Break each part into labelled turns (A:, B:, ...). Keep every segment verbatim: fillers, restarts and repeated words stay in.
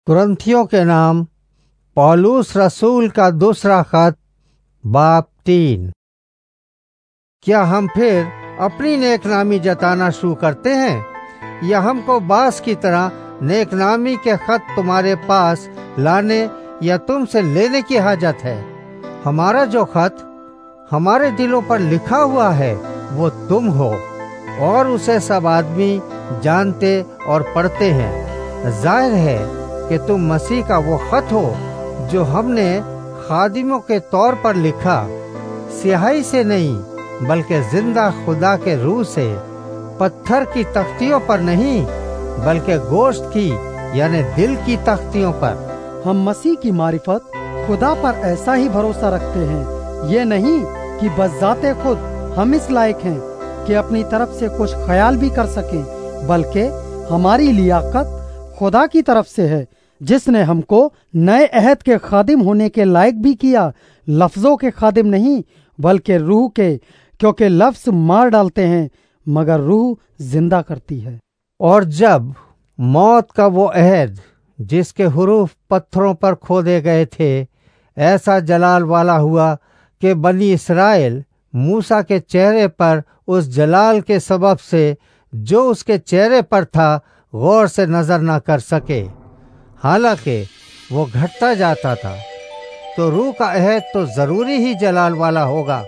A: कुरिन्थियों के नाम पौलुस रसूल का दूसरा खत बाब तीन। क्या हम फिर अपनी नेकनामी जताना शुरू करते हैं, या हमको बास की तरह नेकनामी के खत तुम्हारे पास लाने या तुमसे लेने की हाजत है? हमारा जो खत हमारे दिलों पर लिखा हुआ है वो तुम हो, और उसे सब आदमी जानते और पढ़ते हैं। जाहिर है कि तुम मसीह का वो खत हो जो हमने खादिमों के तौर पर लिखा, स्याही से नहीं बल्कि जिंदा खुदा के रूह से, पत्थर की तख्तियों पर नहीं बल्कि गोश्त की यानी दिल की तख्तियों पर।
B: हम मसीह की मारिफत खुदा पर ऐसा ही भरोसा रखते हैं, ये नहीं कि बस जाते खुद हम इस लायक हैं कि अपनी तरफ से कुछ ख्याल भी कर सकें, बल्कि हमारी लियाकत खुदा की तरफ से है, जिसने हमको नए अहद के खादिम होने के लायक भी किया, लफ्जों के खादिम नहीं बल्कि रूह के, क्योंकि लफ्ज मार डालते हैं मगर रूह जिंदा करती है।
A: और जब मौत का वो अहद जिसके हुरूफ पत्थरों पर खोदे गए थे ऐसा जलाल वाला हुआ कि बनी इस्राएल मूसा के चेहरे पर उस जलाल के सबब से जो उसके चेहरे पर था गौर से नजर न कर सके, हालांकि वो घटता जाता था, तो रूह का अहद तो जरूरी ही जलाल वाला होगा,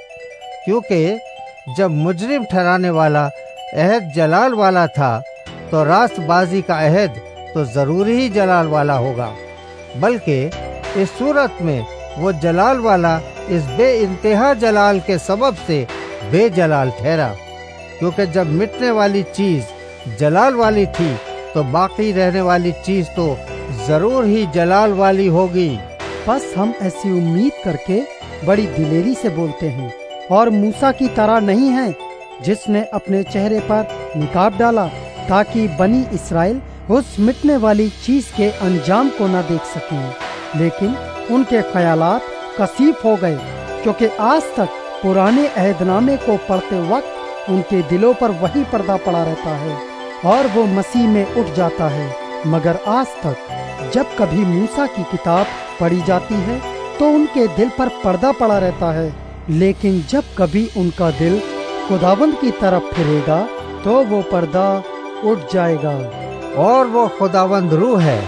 A: क्योंकि जब मुजरिम ठहराने वाला अहद जलाल वाला था तो रास्तबाजी का अहद तो जरूरी ही जलाल वाला होगा। बल्कि इस सूरत में वो जलाल वाला इस बे इंतहा जलाल के सबब से बेजलाल ठहरा, क्योंकि जब मिटने वाली चीज जलाल वाली थी तो बाकी रहने वाली चीज तो जरूर ही जलाल वाली होगी।
B: बस हम ऐसी उम्मीद करके बड़ी दिलेरी से बोलते हैं, और मूसा की तरह नहीं है जिसने अपने चेहरे पर निकाब डाला ताकि बनी इस्राएल उस मिटने वाली चीज के अंजाम को न देख सकें। लेकिन उनके ख्यालात कसीफ हो गए, क्योंकि आज तक पुराने अहदनामे को पढ़ते वक्त उनके दिलों पर वही पर्दा पड़ा रहता है और वो मसीह में उठ जाता है। मगर आज तक जब कभी मूसा की किताब पढ़ी जाती है तो उनके दिल पर पर्दा पड़ा रहता है, लेकिन जब कभी उनका दिल खुदावंद की तरफ फिरेगा तो वो पर्दा उठ जाएगा।
A: और वो खुदावंद रूह है,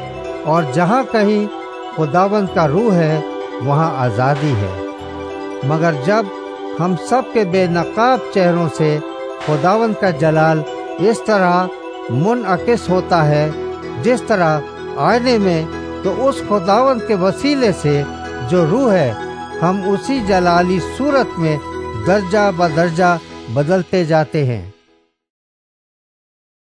A: और जहाँ कहीं खुदावंद का रूह है वहाँ आज़ादी है। मगर जब हम सब के बेनकाब चेहरों से खुदावंद का जलाल इस तरह मुनअकिस होता है जिस तरह आईने में, तो उस खुदावंद के वसीले से जो रूह है हम उसी जलाली सूरत में दर्जा ब दर्जा बदलते जाते हैं।